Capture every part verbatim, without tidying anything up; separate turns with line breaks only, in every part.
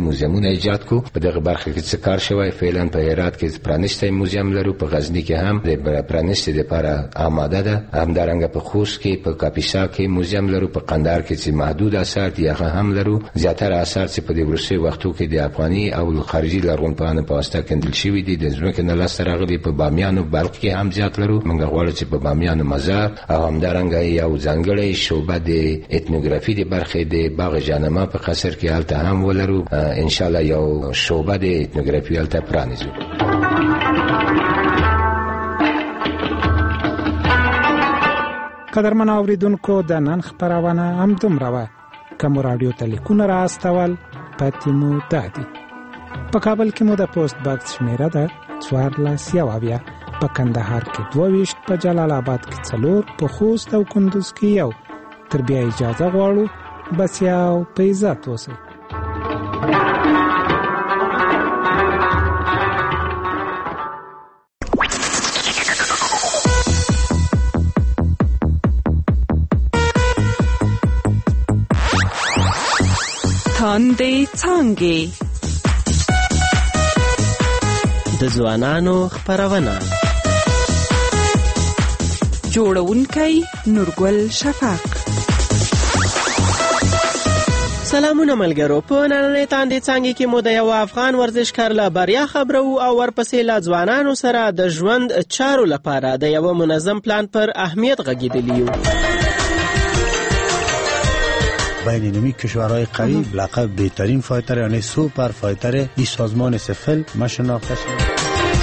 موزیمونه ایجاد کو. په دغه برخه کې څه کار شوی؟ فعلا په هرات کې پرانیستی موزیم لرو، په غزنی کې هم د پرانیستی لپاره آماده ده، همدارنګه په خوست کې په کاپیسا کې موزیم لرو، په قندهار کې چې محدود اثار دي هغه هم لرو. زیاتره اثار چې په دې وروستي وختو کې د افغاني او خارجي لرغونپوهانو په واسطه کندل شوي دي د ځمکې نه لاسته راغلي. په بامیان او بلخ کې هم زیات لرو. موږ غواړو چې په بامیان مزار او همدارنګه یو ځانګړی شعبه د etnogrافي د برخې د باغ جانما په قصر کې هلته هم ولرو. ان شاء الله یو شعبه د etnogrافي هلته پرانیزو.
قدرمن اوریدونکو د نن خبرونه هم دومره وه. که مو راډیو ته لیکونه را استول پاتې مو دادي. په کابل کې مو د پوسټ باکس شمیره ده څوارلس یو اویا، په کندهار کې دوه ویشت، په جلال آباد کې څلور، په خوست او کندوز کې یو. تر بیا اجازه غواړو بس یو په عزت اوسئ.
تاندې څانګې
د ځوانانو خبرونه.
جوړونکی نورګل شفق.
سلامونه ملګرو. په نننۍ تاندې څانګې کې مو د یو افغان ورزشکار له بریا خبرو او ورپسې له ځوانانو سره د ژوند چارو لپاره د یو منظم پلان پر اهمیت غږیدلی یو.
بین نمی کشورهای قریب لقب بهترین فایتر یعنی سوپر فایتر این سازمان سفل ما شناخته شد.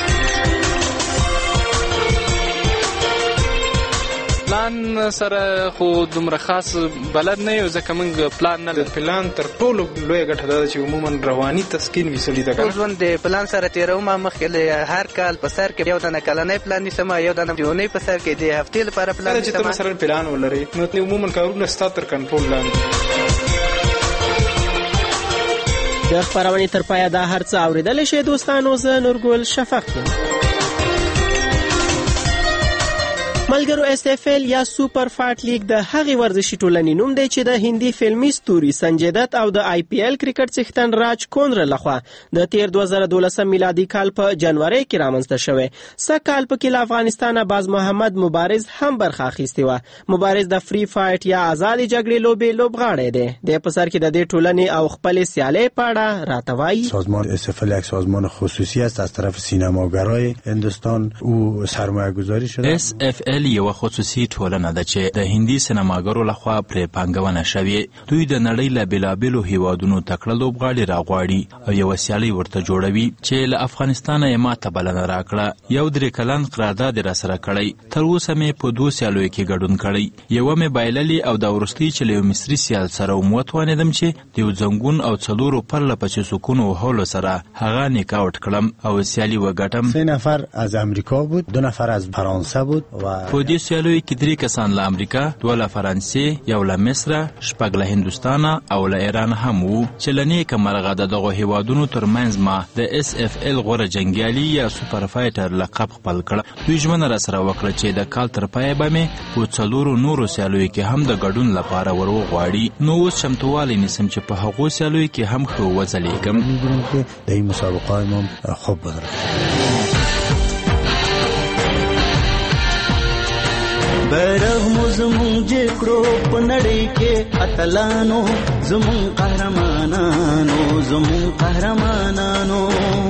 پلان سره خو دومره خاص بلد نه یو، ځکه موږ پلان نه لرو.
پلان تر ټولو لویه ګټه ده چې عموما رواني تسکین وي سړي ته.
ټول ژوند د پلان سره تېروم. مخکې هر کال په سر کې یو دانه کلنی پلان نیسم، یو دانه اونۍ په سر کې د هفتې لپاره پلان نیسم.
چې ته مثلا پلان ولرې نو عموما کارونه ستا تر کنټرول لاندې.
د خبرونې تر پایه دا هر څه اورېدلی شئ دوستانو. زه نورګل شفق یم. ملګرو، اس اف ال یا سوپر فایټ لیگ د هغې ورزشي ټولنې نوم دی چې د هندي فلمي ستوري سنجय دت او د آی پی ایل کرکټ څښتن راج کونر لخوا د تیر دوه زره دولسم میلادي کال په جنوري کې رامنځته شوی. سږ کال پکې له افغانستانه باز محمد مبارز هم برخه اخیستې وه. مبارز د فری فایټ یا ازادي جګړې لوبې لوبغاړی دی. د په سر کې د دې ټولنې او خپلې سیالۍ په اړه راته وایي.
سازمان اس اف ال یک سازمان خصوصی است از طرف سینماگرای هندوستان. او سرمایه گذاری شده.
اس اف ال یو خصوصي ټولنه ده چې د هندي سینماګرو لخوا پرې پانګونه شوې. دوی د نړۍ له بېلابېلو هیوادونو تکړه لوبغاړي راغواړي او یوه سیالۍ ورته جوړوي چې له افغانستانه یې ماته بلنه راکړه. یو درې کلن قرارداد یې راسره کړی. تر اوسه مې په دوو سیالیو کې ګډون کړی. یوه مې بایللې او دا وروستۍ چې له یو مصري سیال سره وم وتوانېدم چې د یو زنګون او څلورو پرله پسې سکونو وهلو سره هغه نکاوټ کړم او سیالي وګټم.
سه نفر از امریکا بود، دو نفر از فرانسه بود و
په دې سیالیو کې درې کسان له امریکا، دوه له فرانسې، یو له مصر، شپږ له هندوستانه او له ایران هم وو چې له نیکه مرغه د دغو هیوادونو ترمنځ ما د اس اف ال غوره جنګیالي یا سوپر فایټر لقب خپل کړ. دوی ژمنه راسره وکړه چې د کال تر پایه به مې په څلورو نورو سیالیو کې هم د ګډون لپاره ور وغواړي. نو اوس چمتووالی نیسم چې په هغو سیالیو کې هم ښه وځلیږم.
می‌دونم که د این مسابقه ما خوب بدرم.
بیرغ مو زمون جکړو په نړۍ کې اتلانو، زمون قهرمانانو، زمون قهرمانانو.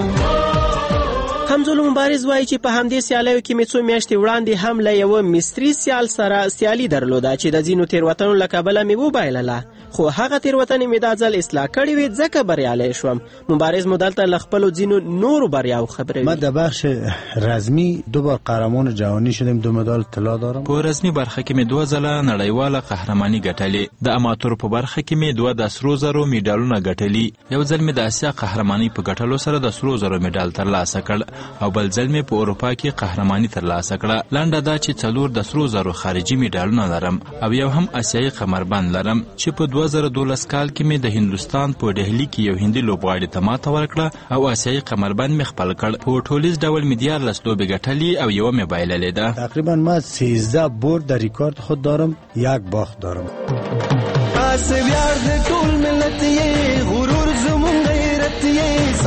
حمزه مبارز وایي چې په همدې سیالیو کې مې څو میاشتې وړاندې هم له یوه مصري سیال سره سیالي درلوده چې د ځینو تېروتنو له کبله مې وبایلله، خو هغه تېروتنې مې دا ځل اصلاح کړې وې ځکه بریالی شوم. مبارز مو دلته له خپلو ځینو نورو بریاو خبروي.
ما در بخش رزمی دو بار قهرمان جهانی شدم، دو مدال طلا دارم.
په رزمي برخه کې مې دوه ځله نړیواله قهرماني ګټلې. د اماتور په برخه کې مې دوه د سرو زرو میډالونه ګټلي. یو ځل مې د اسیا قهرماني په ګټلو سره د سرو زرو میډال ترلاسه کړ او بل ځل مې په اروپا کې قهرماني ترلاسه کړه. لنډه دا چې څلور د سرو زرو خارجي میډالونه لرم او یو هم اسیایي قمربند لرم چې په دوه زره دولس کال کې مې د هندوستان په ډهلي کې یو هندي لوبغاړي ته ماته ورکړه او اسیایي قمربند مې خپل کړ. په ټولیز ډول مې دیارلس لوبې ګټلې او یوه مې بایللې ده.
تقریبا ما سیزده برد در ریکارد خود دارم، یک باخت دارم.
تاسو ویاړ د ټول ملت یې، غرور زموږ غیرت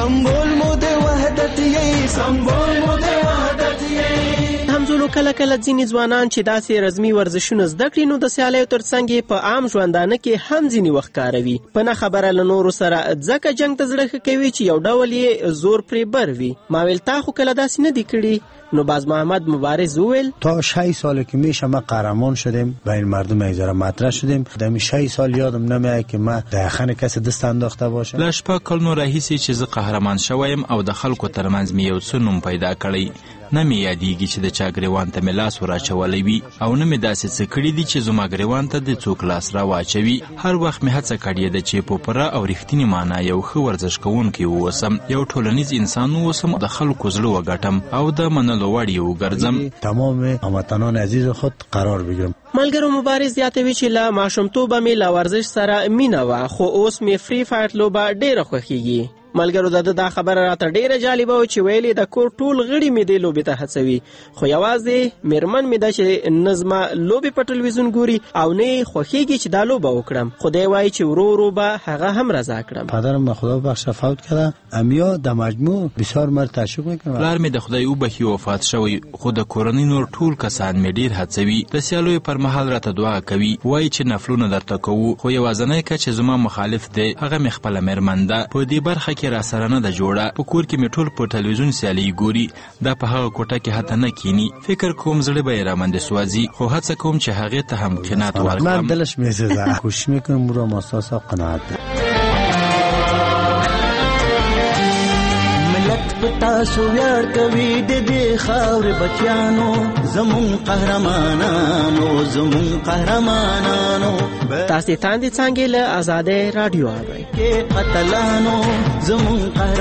سمبول مو د وحدت یې سمبول مو د وحدت یې.
همزولو کله کله ځینې ځوانان چې داسې رزمي ورزشونه زده کړي نو د سیالیو ترڅنګ په عام ژوندانه کې هم ځینې وخت کاروي. په نه خبره له نورو سره ځکه جنګ ته زړه ښه کوي چې یو ډول یې زور پرې بر وي. ما ویل تا خو کله داسې نه دي کړي؟ نو باز محمد مبارز ویل
تا شش سال که میشه ما قهرمان شدیم، بین مردم ایزاره مطرح شدیم. دمی شش سال یادم نمیاد که ما د خانه کس دست انداخته باشه.
لا شپږ کلونو راهیسې چې زه قهرمان شویم او د خلکو ترمنځ مې یو څه نوم پیدا کړی. نه مې یادېږي چې د چا ګریوان ته مې لاس وراچولی وي او نه مې داسې څه کړي دي چې زما ګریوان ته د څوک لاس را واچوي. هر وخت مې هڅه کړې ده چې په پوره او رښتینې معنا یو ښه ورزش کوونکی واوسم، یو ټولنیز انسان واوسم، د خلکو زړه وګټم او د منلو وړ یې وګرځم.
تمام هموطنان عزیز خود قرار بگیرم.
ملګرو مبارز زیاتوي چې له ماشومتوبه مې له ورزش سره مینه وه، خو اوس مې فری فایټ لوبه ډېره خوښیږي. ملګرو د دا خبره راته ډیره جالبه و چې ویلې د کور ټول غړي مې دې لوبې ته هڅوي، خو یوازې میرمن مې ده چې نه زما لوبې په ټلویزیون ګوري او نه خوښیږي چې دا لوبه وکړم. خدای وایي چې ورو ورو به هغه هم رضا کړم.
پدرم به خدا بخشه فوت کرده. امیا د مجموع بسیار مرد تشویق میکنم.
پلار مې د خدای وبخي وفات شوی، خو د کورنۍ نور ټول کسان مې ډیر هڅوي. د سیالیو پر مهال راته دعا کوي، وایي چې نفلونه درته کوو، خو یوازینی کس چې زما مخالف دی هغه مې خپله میرمن ده. په دې برخه کې را سره نه ده جوړه. په کور کې مې ټول په ټلویزیون سیالي ګوري، دا په هغه کوټه کې حتی نه کینی. فکر کوم زړه به یې رامنډې سوځي، خو هڅه کوم چې هغې ته هم قناعت ورکړم.
من دلش میسوزه، کوشش میکنم او را محسوس قناعت ده.
تاسو ویاړ کوي د دې خاورې بچیانو، زمون قهرمانانو زمون قهرمانانو.
تاسو تاندې څنګه له آزادۍ رادیو اورئ
کې قتلانو زمون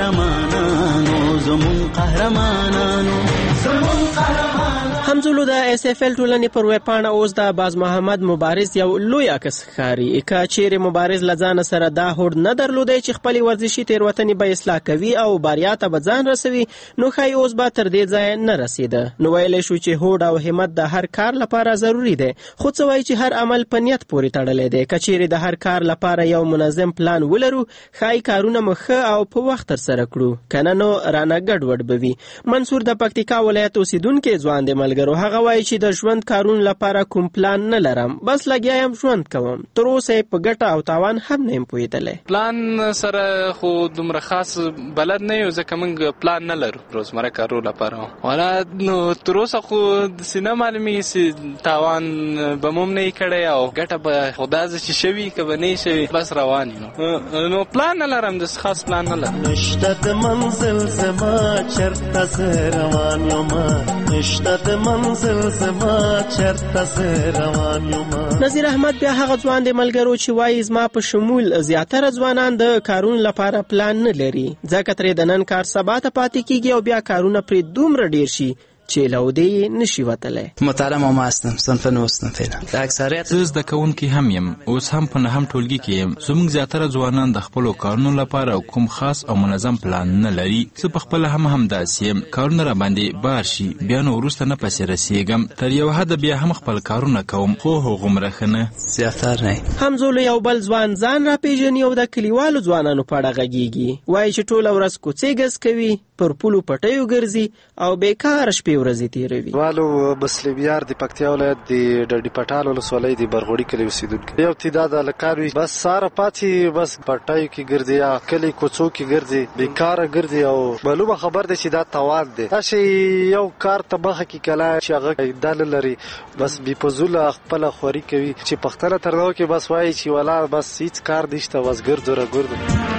قهرمانانو زمون قهرمانانو زمون قهرمانانو.
همزولو د اس اف ال ټولنې پر ویبپاڼه اوس د باز محمد مبارز یو لوی عکس ښکاري. که چیرې مبارز له ځانه سره دا هوډ نه درلودی چې خپلې ورزشي تېروتنې به اصلاح کوي او بریا ته به ځان رسوي، نو ښایي اوس به تر دې ځایه نه رسېده. نو ویلی شو چې هوډ او همت د هر کار لپاره ضروري دی، خو څه وایي چې هر عمل په نیت پورې تړلی دی. که چیرې د هر کار لپاره یو منظم پلان ولرو، ښایي کارونه مو ښه او په وخت ترسره کړو، که نه نو رانه ګډوډ به وي. منصور د پکتیکا ولایت اوسیدونکی ځوان دی. ملګرو هغه وایي چې د ژوند کارونو لپاره کوم پلان نه لرم، بس لګیا یم ژوند کوم. تر اوسه په ګټه او تاوان هم نه یم پوهېدلی.
پلان سره خو دومره خاص بلد نه یو، ځکه موږ پلان نه لرو روزمره کارو لپاره. والا نو تر اوسه خو داسې نه معلومېږي چې تاوان به مو هم نه یې کړی او ګټه به خو داسې چې شوي که به نه یې شوي، بس روان یو. نو پلان نه لرم، داسې خاص پلان نه لرم.
نشته د منزل زما چرته زه روان یمه، نشته د منزل زما چرته زه روان یمه.
نظیر احمد بیا هغه ځوان دی ملګرو چې وایي زما په شمول زیاتره ځوانان د کارونو لپاره پلان نه لري، ځکه ترې د نن کار سبا ته پاتې کیږي او بیا کارونه پرې دومره ډیر شي چې له دې نشي وتلی.
مطالعه ما هستم، صنف نوستم فعلا. د اکثریت
زه زده کوونکی هم یم، اوس هم په نهم ټولګي کې یم. زموږ زیاتره ځوانان د خپلو کارونو لپاره کوم خاص او منظم پلان نه لري. زه په خپله هم همداسې یم، کارونه را باندې بار شي، بیا نو وروسته نه پسې رسېږم. تر یو حده بیا هم خپل کارونه کوم، خو هغومره ښه نه،
زیاتر نه.
همزولو یو بل ځوان ځان را پیژني او د کلیوالو ځوانانو په اړه غږېږي. وایي چې ټوله ورځ کوڅې ګز کوي، پر پولو پټیو ګرځي او بیکاره شپې ورځې تېروي.
والو مسلمیار د پکتیا ولایت د ډډي پټال ولسوالۍ د برغوړي کلي اوسېدونکی. یو تعداد هلکان وي، بس ساره پاتې بس پټیو کې ګرځي یا کلي کوڅو کې ګرځي، بیکاره ګرځي او معلومه خبر دی چې دا تاوان دی. داسې یو کار ته مخه کې کله چې هغه دا نه لري، بس بې فضوله خپله خواري کوي چې پښتنه تر دغه کې بس وایي چې ولا بس هېڅ کار نشته، بس ګرځو را ګرځو.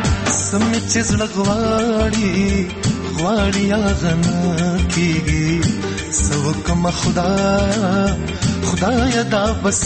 سمې چې زړه غواړي غواړي هغه نه کېږي، څه وکړمه خدایه خدایه دا بس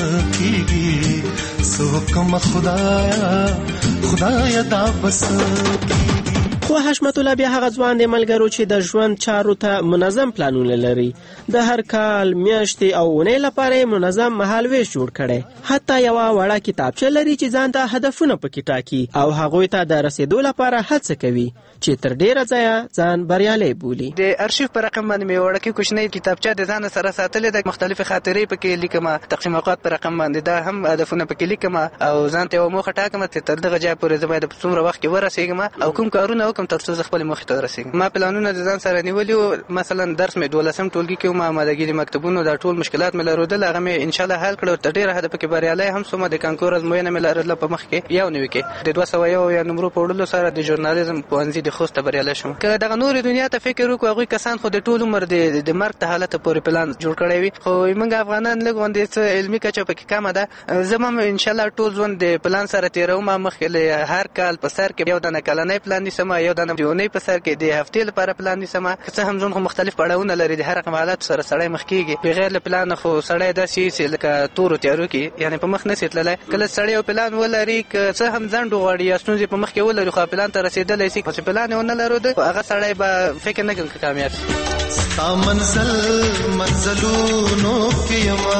کېږي، څه وکړمه خدایه خدایه دا بس کېږي.
خو حشمت الله بیا هغه ځوان دی ملګرو چې د ژوند چارو ته منظم پلانونه لري. د هر کال میاشتې او اونۍ لپاره منظم مهالویش جوړ کړي. حتی یوه وړه کتابچه لري چې ځان ته هدفونه پکې ټاکي او هغوی ته د رسېدو لپاره هڅه کوي چې تر ډیره ځایه ځان بریالی بولي.
د ارشیف په رقم باندې مې وړکې کوچنۍ کتابچه د ځان سره ساتلې ده، مختلفې خاطرې پکې لیکم، تقسیم اوقات په رقم باندې دا هم هدفونه پکې لیکم او ځان ته یوه موخه ټاکم چې تر دغه ځای پورې زه باید په څومره وخت کې ورسېږم او کوم کارونه وکم ترڅو زه خپل موخې ته ورسېږم. ما پلانونه د ځان سره نیولي وو، مثلا درس مې دولسم ټولګي کې وم، آمادګي د مکتبونو دا ټول مشکلات مې لرودل، هغه مې ان شاء الله حل کړو. تر ډېره حده پکې بریالی هم سوم. د کانکور ازموینه مې لرله په مخ کې یو نوي کې د دوه سوه یو یا نمرو په وړلو سره د ژورنالیزم پوهنځي د خوست ته بریالی شوم. که دغه نورې دنیا ته فکر وکړو، هغوی کسان خو د ټول عمر د مرګ ته حالته پورې پلان جوړ کړی وي، خو موږ افغانان لږ غوندې څه علمي کچه پکې کمه ده. زه هم ان شاء الله ټول ژوند د پلان سره تېروم. مخکې له هر کال په سر کې یو دانه کلنی پلان نیسم، یو دانه د اونۍ په سر کې د هفتې لپاره پلان نیسم. که څه هم ژوند خو مختلف پړاوونه لري، د هر رقم حالاتو سره سړی مخ کېږي. بغیر له پلانه خو سړی داسې چې لکه تورو تیارو کې یعنې په مخ نسي تللی. کله سړی یو پلان ولري، که څه هم ځنډ وغواړي یا ستونزې په مخ کې ولري، خو پلان ته رسېدلی شي. خو چې پلان یې ونه لرود، هغه سړی به فکر نه کوي که کامیاب شي.
ستا منزل منزلونو کې یما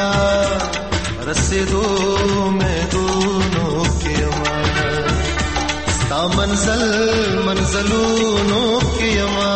رسېدو امیدونو کې یما، ستا منزل منزلونو کې یما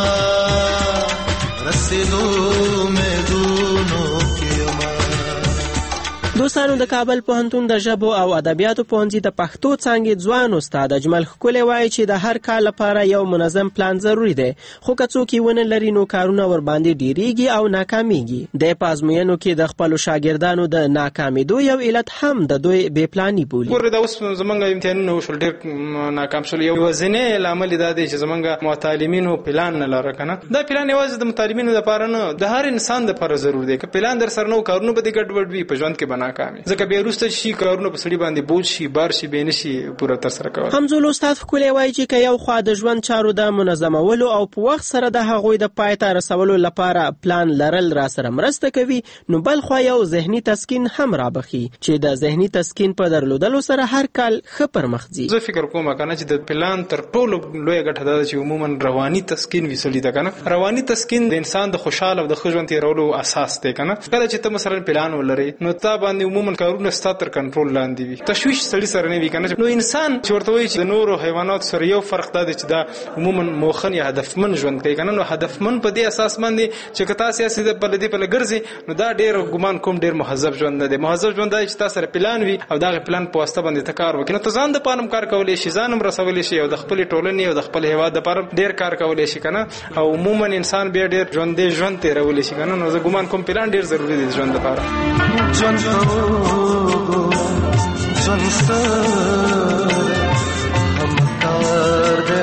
رسېدو امیدونو کې یما.
دوستانو، د کابل پوهنتون د ژبو او ادبیاتو پوهنځي د پښتو څانګې ځوان استاد اجمل ښکلی وایي چې د هر کال لپاره یو منظم پلان ضروري دی، خو که څوک یې ونه لري نو کارونه ورباندې ډیریږي او ناکامیږي. د په ازموینو کې د خپلو شاګردانو د ناکامیدو یو علت هم د دوی بې پلاني بولي.
ګوره دا اوس زمونږ امتحانونه وشول، ډېر ناکام شول. یوازینی لامل دا دی چې زمونږ معتلمینو پلان نه لره که نه. دا پلان یوازې د متعلمینو دپاره نه، د هر انسان دپاره ضرور دی. که پلان در سره نه و، کارونه به دې ګډوډ وي، په ژوند کې به ناکامي. ځکه بیا وروسته شي کارونه په سړي باندې بوج شي، بار شي، بې نه شي پوره ترسره کولی.
همزول استاد ښکلی وایي چې که یو خوا د ژوند چارو د منظمولو او په وخت سره د هغوی د پای ته رسولو لپاره پلان لرل را سره مرسته کوي، نو بل خوا یو ذهني تسکین هم رابخي چې د ذهني تسکین په درلودلو سره هر کال ښه پرمخ ځي.
زه فکر کوم که نه چې د پلان تر ټولو لویه ګټه دا ده چې عموما رواني تسکین وي سړي ته که نه. رواني تسکین د انسان د خوشحال او د ښه ژوند تېرولو اساس دی که نه. کله چې ته مثلا پلان ولرې، نو تا باندې عموما کارونه ستا تر کنټرول لاندې وي، تشویش سړي سره نه وي که نه. نو انسان چې ورته وایي چې د نورو حیواناتو سره یو فرق دا دی چې دا عموما موخن یا هدفمن ژوند کوي که نه. نو هدفمن په دې اساس باندې چې که تاسې هسې د په دې پله ګرځې، نو دا ډېر ګمان کوم ډېر مهذب ژوند نه دی. مهذب ژوند دا دی چې تا سره پلان وي او دغه پلان په واسطه باندې ته کار وکړې، نو ته ځان دپاره هم کار کولی شي، ځان هم رسولی شي، او د خپلې ټولنې او د خپل هېواد دپاره ډېر کار کولی شي که نه. او عموما انسان بیا ډېر ژوندی ژوند تېرولی شي که نه. نو زه ګمان کوم پلان ډېر ضروري دی د ژوند دپاره.
ژوند ستر همکار دی،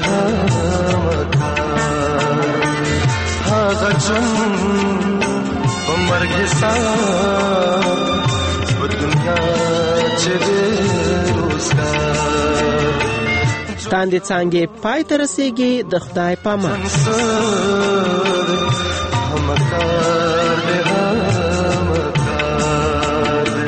همکار هغه ژوند په مرګ حساب په دنیا چې دی روزګار.
تاندې څانګې پای ته رسېږي، د خدای په امان.
همکار دی، همکار دی.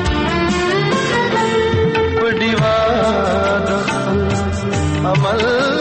عمل